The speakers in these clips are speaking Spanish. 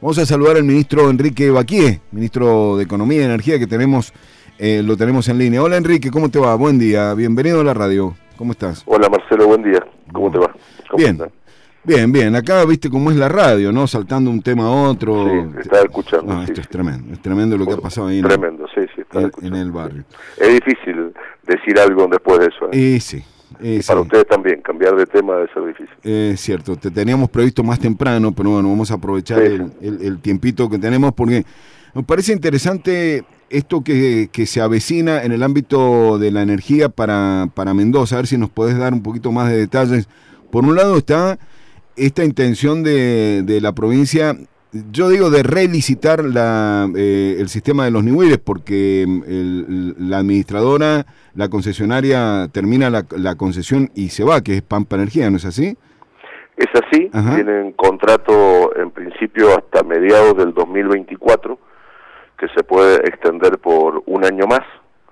Vamos a saludar al ministro Enrique Baquié, ministro de Economía y Energía, que lo tenemos en línea. Hola Enrique, ¿cómo te va? Buen día, bienvenido a la radio. ¿Cómo estás? Hola Marcelo, buen día. ¿Cómo te va? Bien. Acá viste cómo es la radio, ¿no? Saltando un tema a otro. Sí, estaba escuchando. No, esto es tremendo lo que ha pasado ahí en el barrio. Es difícil decir algo después de eso. Sí. Para ustedes también, cambiar de tema debe ser difícil. Es cierto, te teníamos previsto más temprano, pero bueno, vamos a aprovechar el tiempito que tenemos porque nos parece interesante esto que se avecina en el ámbito de la energía para Mendoza. A ver si nos podés dar un poquito más de detalles. Por un lado está esta intención de la provincia, yo digo, de relicitar el sistema de los niveles, porque la administradora, la concesionaria, termina la concesión y se va, que es Pampa Energía, ¿no es así? Es así. Ajá. Tienen contrato en principio hasta mediados del 2024, que se puede extender por un año más,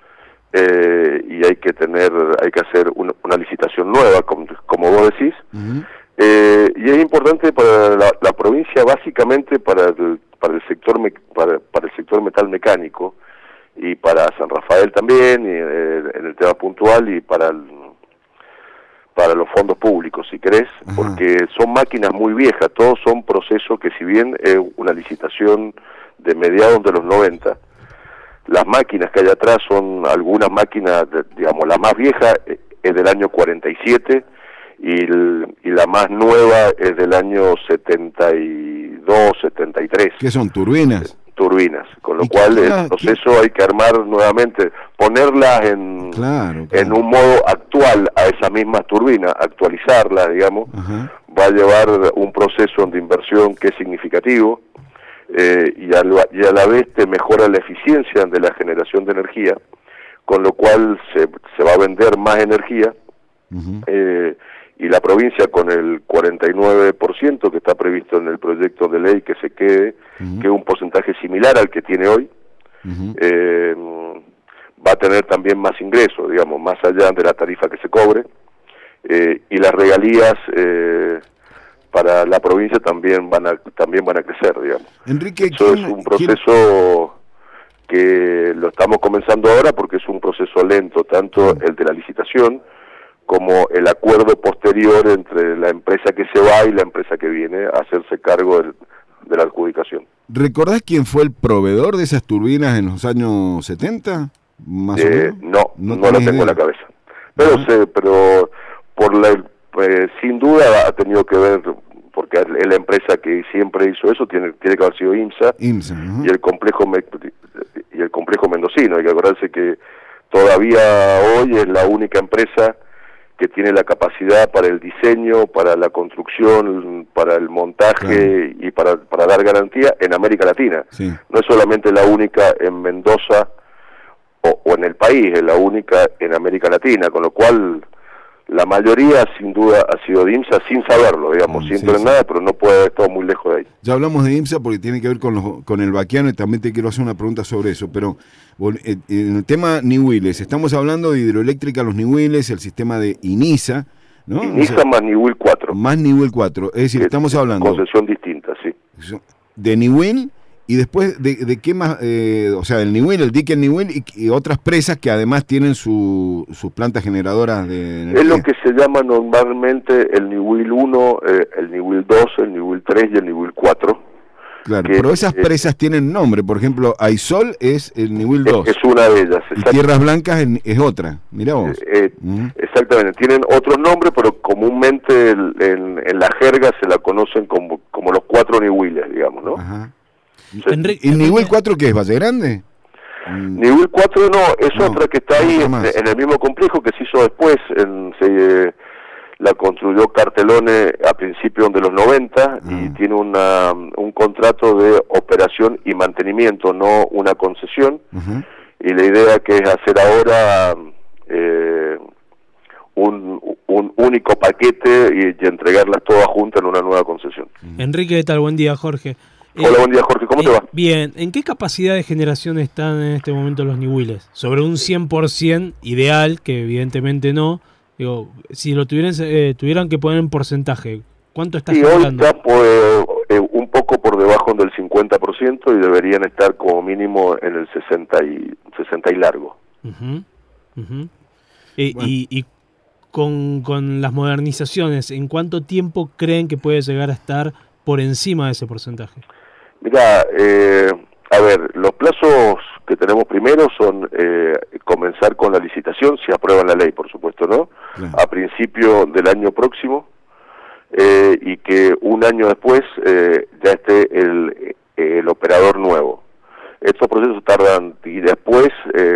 y hay que hacer una licitación nueva, como vos decís. Uh-huh. Y es importante para la provincia, básicamente para el sector metal mecánico, y para San Rafael también, y en el tema puntual, y para los fondos públicos, si querés. Ajá. Porque son máquinas muy viejas, todos son procesos que, si bien es una licitación de mediados de los 90, las máquinas que hay atrás son algunas máquinas, digamos, la más vieja es del año 47, y la más nueva es del año 72, 73. ¿Qué son, turbinas? Turbinas, con lo cual el proceso hay que armar nuevamente, ponerlas en un modo actual a esas mismas turbinas, actualizarlas, digamos. Ajá. Va a llevar un proceso de inversión que es significativo, y a la vez te mejora la eficiencia de la generación de energía, con lo cual se va a vender más energía. Uh-huh. Y la provincia, con el 49% que está previsto en el proyecto de ley que se quede, uh-huh, que es un porcentaje similar al que tiene hoy, uh-huh, va a tener también más ingresos, digamos, más allá de la tarifa que se cobre, y las regalías para la provincia también van a crecer, digamos. Enrique, eso es un proceso que lo estamos comenzando ahora, porque es un proceso lento, tanto el de la licitación como el acuerdo posterior entre la empresa que se va y la empresa que viene a hacerse cargo de la adjudicación. ¿Recordás quién fue el proveedor de esas turbinas en los años 70? ¿Más o menos? No la tengo en la cabeza. Pero sin duda ha tenido que ver, porque es la empresa que siempre hizo eso, tiene que haber sido IMSA, uh-huh, y el complejo mendocino. Hay que acordarse que todavía hoy es la única empresa que tiene la capacidad para el diseño, para la construcción, para el montaje, y para dar garantía en América Latina. Sí. No es solamente la única en Mendoza o en el país, es la única en América Latina, con lo cual la mayoría sin duda ha sido de IMSA, sin saberlo, digamos, sin tener nada, pero no puede haber estado muy lejos de ahí. Ya hablamos de IMSA porque tiene que ver con el Baquiano, y también te quiero hacer una pregunta sobre eso, pero en el tema Nihuiles, estamos hablando de Hidroeléctrica Los Nihuiles, el sistema de INISA, ¿no? INISA más Nihuil 4. Más Nihuil 4, es decir, estamos hablando... Concesión distinta, sí. De Nihuil, y después de qué más, o sea, el Nihuil, el dique Nihuil, y otras presas que además tienen sus plantas generadoras de energía. Es lo que se llama normalmente el Nihuil 1, el Nihuil 2, el Nihuil 3 y el Nihuil 4. Claro, pero esas presas tienen nombre. Por ejemplo, Aisol es el Nihuil 2. Es una de ellas. Y Tierras Blancas es otra. Mirá vos. Exactamente. Tienen otros nombres, pero comúnmente en la jerga se la conocen como los 4 Nihuiles, digamos, ¿no? Ajá. ¿Y Nihuil 4 qué es? ¿Valle Grande? Nihuil 4 es otra que está ahí en el mismo complejo, que se hizo después. La construyó Cartelone a principios de los 90 y tiene un contrato de operación y mantenimiento, no una concesión. Uh-huh. Y la idea que es hacer ahora un único paquete y entregarlas todas juntas en una nueva concesión. Enrique, ¿qué tal? Buen día, Jorge. Hola, buen día, Jorge. ¿Cómo te va? Bien. ¿En qué capacidad de generación están en este momento los Nihuiles? Sobre un 100% ideal, que evidentemente no. Digo, si lo tuvieran que poner en porcentaje, ¿cuánto está generando? Hoy está un poco poco por debajo del 50% y deberían estar como mínimo en el 60 y largo. Bueno. Y con las modernizaciones, ¿en cuánto tiempo creen que puede llegar a estar por encima de ese porcentaje? Mira, a ver, los plazos que tenemos primero son comenzar con la licitación, si aprueban la ley, por supuesto, ¿no? Claro. A principio del año próximo, y que un año después ya esté el operador nuevo. Estos procesos tardan, y después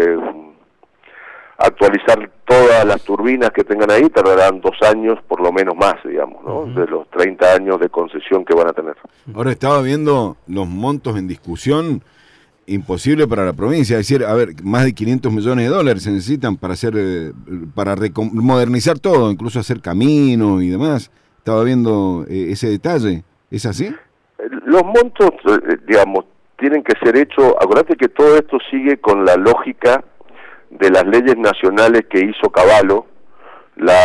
actualizar todas las turbinas que tengan ahí tardarán 2 años, por lo menos más, digamos, ¿no? De los 30 años de concesión que van a tener. Ahora estaba viendo los montos en discusión, imposible para la provincia, es decir, a ver, más de 500 millones de dólares se necesitan para hacer, para modernizar todo, incluso hacer caminos y demás. Estaba viendo ese detalle, ¿es así? Los montos, digamos, tienen que ser hechos, acuérdate que todo esto sigue con la lógica de las leyes nacionales que hizo Cavallo, la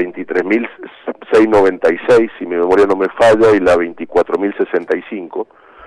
23.696, si mi memoria no me falla, y la 24.065,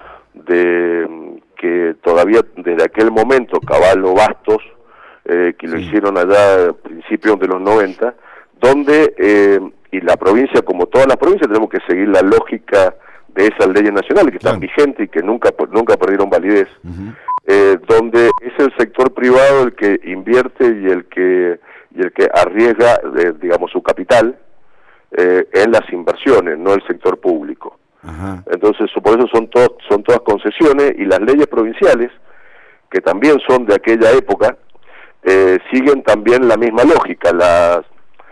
que todavía desde aquel momento Cavallo Bastos, que lo hicieron allá a principios de los 90, donde, y la provincia, como todas las provincias, tenemos que seguir la lógica de esas leyes nacionales que están vigentes y que nunca perdieron validez, donde es el sector privado el que invierte y el que arriesga, digamos, su capital en las inversiones, no el sector público. Ajá. Entonces, por eso son todas concesiones, y las leyes provinciales, que también son de aquella época, siguen también la misma lógica, las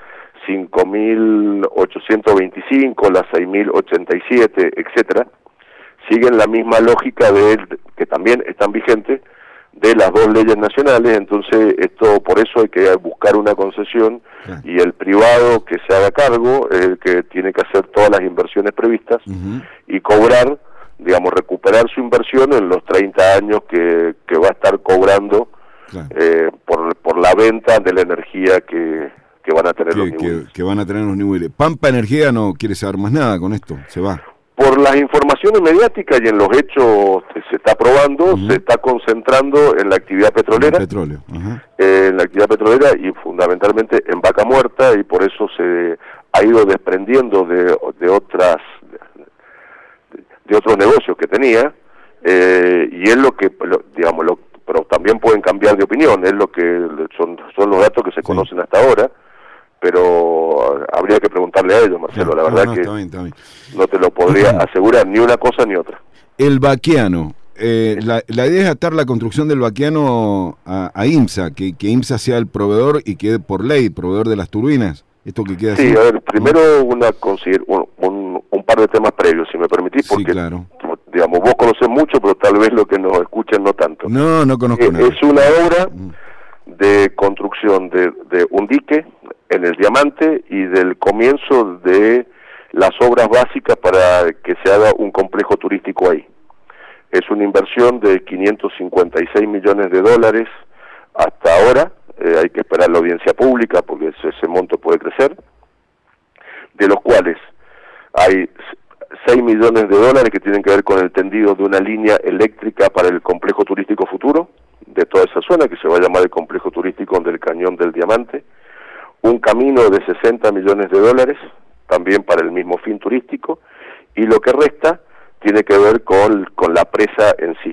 5.825, las 6.087, etcétera, siguen la misma lógica que también están vigentes de las 2 leyes nacionales. Entonces por eso hay que buscar una concesión, y el privado que se haga cargo es el que tiene que hacer todas las inversiones previstas y cobrar, digamos, recuperar su inversión en los 30 años que va a estar cobrando por la venta de la energía que van a tener los Ñubillos. Que van a tener los Ñubillos. Pampa Energía no quiere saber más nada con esto, se va. Por las informaciones mediáticas y en los hechos que se está probando, se está concentrando en la actividad petrolera, en la actividad petrolera y fundamentalmente en Vaca Muerta, y por eso se ha ido desprendiendo de otros negocios que tenía, y es lo que, digamos, pero también pueden cambiar de opinión, es lo que son los datos que se conocen hasta ahora. Pero habría que preguntarle a ellos, Marcelo, la verdad que está bien. No te lo podría asegurar ni una cosa ni otra. El Baqueano, la idea es atar la construcción del Baqueano a IMSA, que IMSA sea el proveedor y quede por ley proveedor de las turbinas. Esto que queda así. A ver, primero un par de temas previos, si me permitís, porque digamos, vos conocés mucho, pero tal vez lo que nos escuchen no tanto. No conozco nada. Es una obra de construcción de un dique en el Diamante y del comienzo de las obras básicas para que se haga un complejo turístico ahí. Es una inversión de 556 millones de dólares hasta ahora, hay que esperar la audiencia pública porque ese monto puede crecer, de los cuales hay 6 millones de dólares que tienen que ver con el tendido de una línea eléctrica para el complejo turístico futuro de toda esa zona, que se va a llamar el complejo turístico del Cañón del Diamante, un camino de 60 millones de dólares, también para el mismo fin turístico, y lo que resta tiene que ver con la presa en sí.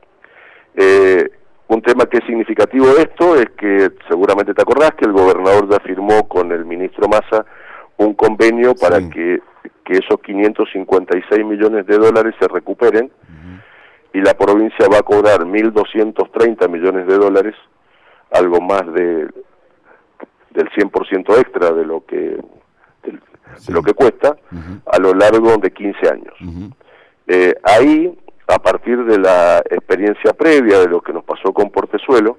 Un tema que es significativo de esto es que, seguramente te acordás, que el gobernador ya firmó con el ministro Massa un convenio para que esos 556 millones de dólares se recuperen, y la provincia va a cobrar 1.230 millones de dólares, algo más del 100% extra de lo que cuesta, a lo largo de 15 años. Ahí, a partir de la experiencia previa de lo que nos pasó con Portezuelo,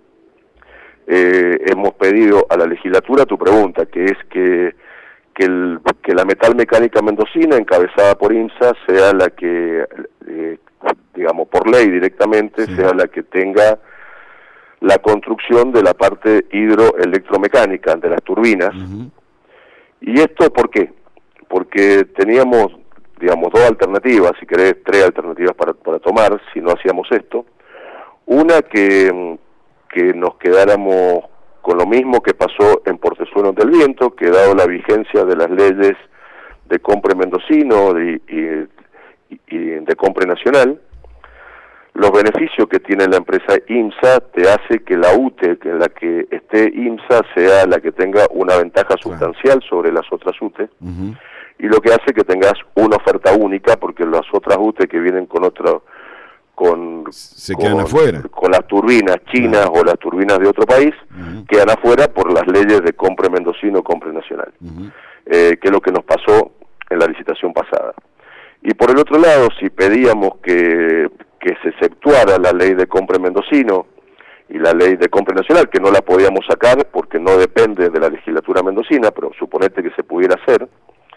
hemos pedido a la legislatura tu pregunta, que es que la Metal Mecánica Mendocina, encabezada por IMSA, sea la que, digamos, por ley directamente, sea la que tenga la construcción de la parte hidroelectromecánica de las turbinas. ¿Y esto por qué? Porque teníamos digamos, dos alternativas, si querés, tres alternativas para tomar, si no hacíamos esto. Una, que nos quedáramos con lo mismo que pasó en Portezuelos del Viento, que dado la vigencia de las leyes de Compre Mendocino y de Compre Nacional, los beneficios que tiene la empresa IMSA te hace que la UTE, que en la que esté IMSA, sea la que tenga una ventaja sustancial sobre las otras UTE, y lo que hace que tengas una oferta única, porque las otras UTE que vienen con quedan afuera. Con las turbinas chinas o las turbinas de otro país, quedan afuera por las leyes de Compre Mendocino, Compre Nacional, que es lo que nos pasó en la licitación pasada. Y por el otro lado, si pedíamos que se exceptuara la ley de Compre Mendocino y la ley de Compre Nacional, que no la podíamos sacar porque no depende de la legislatura mendocina, pero suponete que se pudiera hacer,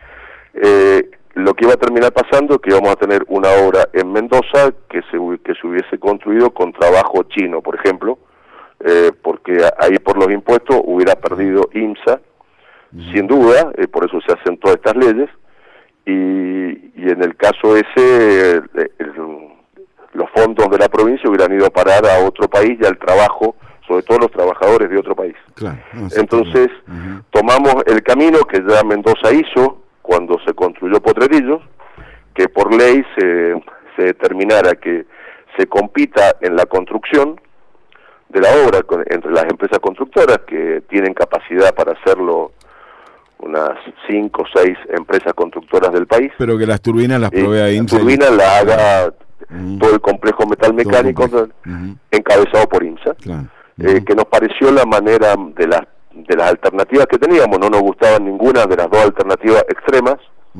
lo que iba a terminar pasando es que íbamos a tener una obra en Mendoza que se hubiese construido con trabajo chino, por ejemplo, porque ahí por los impuestos hubiera perdido IMSA, sin duda, por eso se hacen todas estas leyes, y en el caso ese, los fondos de la provincia hubieran ido a parar a otro país y al trabajo, sobre todo los trabajadores de otro país. Claro, entonces, tomamos el camino que ya Mendoza hizo cuando se construyó Potrerillos, que por ley se determinara que se compita en la construcción de la obra entre las empresas constructoras, que tienen capacidad para hacerlo unas 5 o 6 empresas constructoras del país. Pero que las turbinas las provea IMSA. Las turbinas las haga todo el complejo metalmecánico encabezado por IMSA. Claro. Que nos pareció la manera de las alternativas que teníamos. No nos gustaban ninguna de las dos alternativas extremas,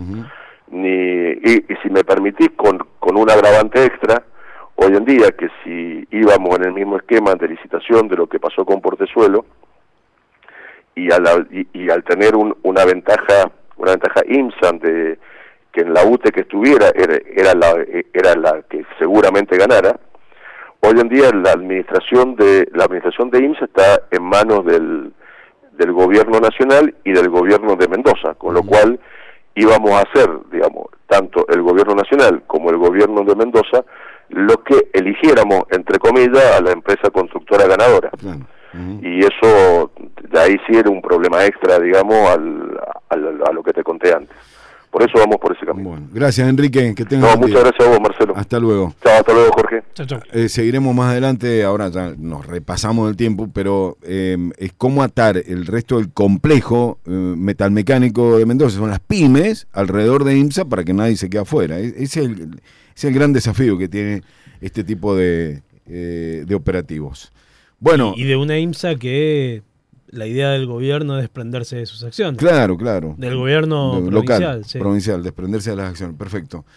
y si me permitís, con un agravante extra, hoy en día, que si íbamos en el mismo esquema de licitación de lo que pasó con Portezuelo, y al tener una ventaja IMSA de que en la UTE que estuviera era la que seguramente ganara, hoy en día la administración de IMSA está en manos del gobierno nacional y del gobierno de Mendoza, con lo cual íbamos a hacer, digamos, tanto el gobierno nacional como el gobierno de Mendoza, lo que eligiéramos, entre comillas, a la empresa constructora ganadora. Y eso, de ahí sí era un problema extra, digamos, a lo que te conté antes. Por eso vamos por ese camino. Bueno, gracias, Enrique, que tengas un día. Muchas gracias a vos, Marcelo. Hasta luego. Chao, hasta luego, Jorge. Chao. Seguiremos más adelante, ahora ya nos repasamos el tiempo, pero es cómo atar el resto del complejo metalmecánico de Mendoza, son las pymes, alrededor de IMSA, para que nadie se quede afuera. Ese es el gran desafío que tiene este tipo de operativos. Bueno, y de una IMSA que la idea del gobierno es desprenderse de sus acciones. Claro. Del gobierno local, provincial. Sí. Provincial, desprenderse de las acciones. Perfecto.